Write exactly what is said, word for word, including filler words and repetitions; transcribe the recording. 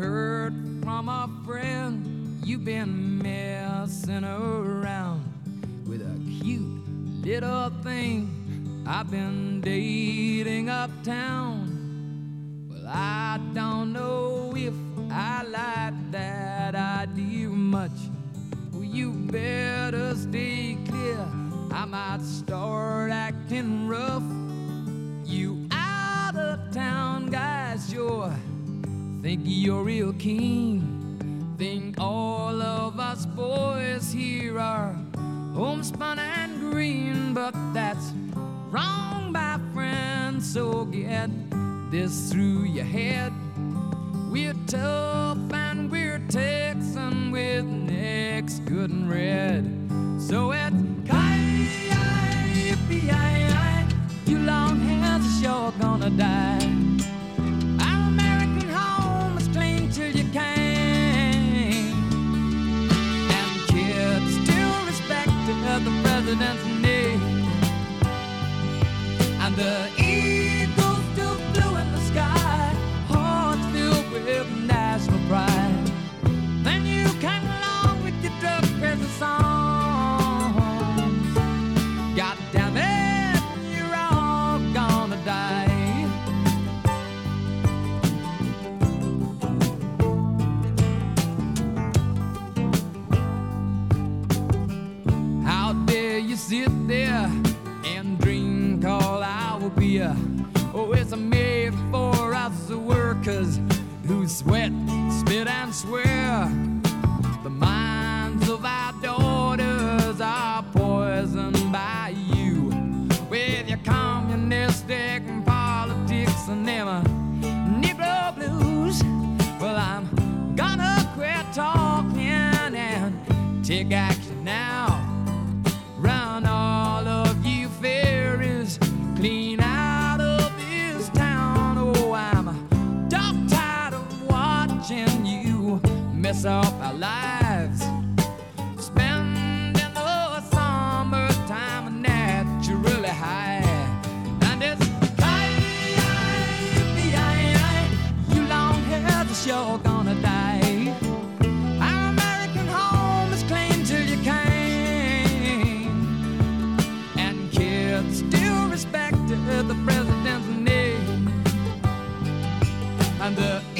heard from a friend you've been messing around with a cute little thing I've been dating uptown. Well, I don't know if I like that idea much. Well, you better stay clear, I might start acting rough. You out of town guys, sure think you're real keen. Think all of us boys here are homespun and green, but that's wrong, my friend, so get this through your head. We're tough and we're Texan with necks good and red. So it's K-I-P-I-I, you long hairs are sure gonna die. Our American home is clean till you can't. And kids still respect the president's name. And the eagle's still blue in the sky, hearts filled with national pride. Then you come along with your drug crazy songs. God damn it, you're all gonna die. How dare you sit there and drink all our beer? Oh, it's made for us workers who sweat, spit and swear. The minds of our daughters are poisoned by you with your communistic politics and them Negro blues. Well, I'm gonna quit talking and take action now. Run all of you fairies clean out of this town. Oh, I'm dog tired of watching you mess up our lives, spending the summertime naturally high. And it's K-I-P-I-I, you long hairs are sure gonna die. Our American home is clean till you can't. Still respected the president's name. And the